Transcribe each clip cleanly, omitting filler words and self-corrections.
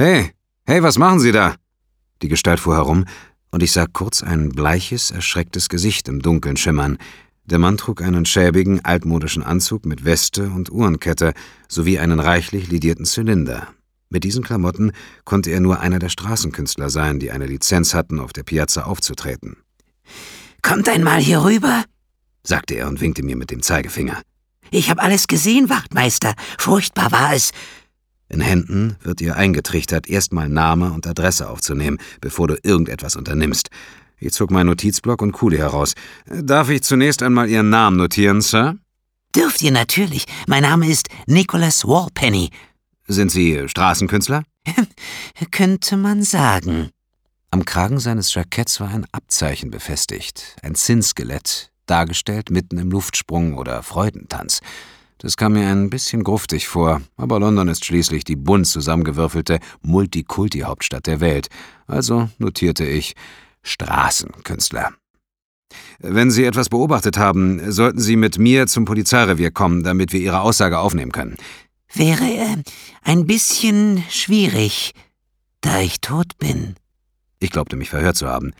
Hey, was machen Sie da?« Die Gestalt fuhr herum, und ich sah kurz ein bleiches, erschrecktes Gesicht im Dunkeln schimmern. Der Mann trug einen schäbigen, altmodischen Anzug mit Weste und Uhrenkette sowie einen reichlich lidierten Zylinder. Mit diesen Klamotten konnte er nur einer der Straßenkünstler sein, die eine Lizenz hatten, auf der Piazza aufzutreten. »Kommt einmal hier rüber«, sagte er und winkte mir mit dem Zeigefinger. »Ich habe alles gesehen, Wachtmeister. Furchtbar war es.« In Händen wird dir eingetrichtert, erstmal Name und Adresse aufzunehmen, bevor du irgendetwas unternimmst. Ich zog meinen Notizblock und Kuli heraus. »Darf ich zunächst einmal Ihren Namen notieren, Sir?« »Dürft ihr natürlich. Mein Name ist Nicholas Walpenny.« »Sind Sie Straßenkünstler?« »Könnte man sagen.« Am Kragen seines Jacketts war ein Abzeichen befestigt, ein Zinnskelett, dargestellt mitten im Luftsprung oder Freudentanz. Das kam mir ein bisschen gruftig vor, aber London ist schließlich die bunt zusammengewürfelte Multikulti-Hauptstadt der Welt. Also notierte ich Straßenkünstler. »Wenn Sie etwas beobachtet haben, sollten Sie mit mir zum Polizeirevier kommen, damit wir Ihre Aussage aufnehmen können.« »Wäre ein bisschen schwierig, da ich tot bin.« Ich glaubte, mich verhört zu haben.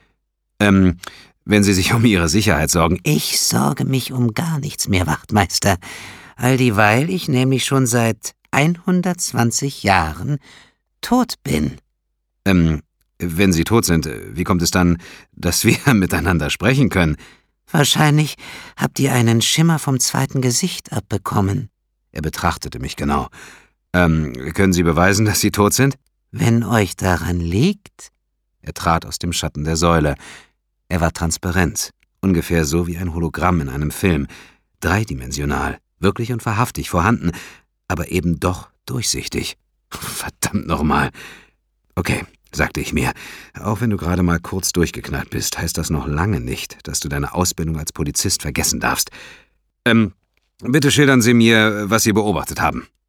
Wenn Sie sich um Ihre Sicherheit sorgen.« »Ich sorge mich um gar nichts mehr, Wachtmeister. All dieweil ich nämlich schon seit 120 Jahren tot bin.« Wenn Sie tot sind, wie kommt es dann, dass wir miteinander sprechen können?« »Wahrscheinlich habt ihr einen Schimmer vom zweiten Gesicht abbekommen.« Er betrachtete mich genau. »Können Sie beweisen, dass Sie tot sind?« »Wenn euch daran liegt.« Er trat aus dem Schatten der Säule. Er war transparent, ungefähr so wie ein Hologramm in einem Film, dreidimensional, wirklich und wahrhaftig vorhanden, aber eben doch durchsichtig. Verdammt nochmal. »Okay«, sagte ich mir, »auch wenn du gerade mal kurz durchgeknallt bist, heißt das noch lange nicht, dass du deine Ausbildung als Polizist vergessen darfst. Bitte schildern Sie mir, was Sie beobachtet haben.«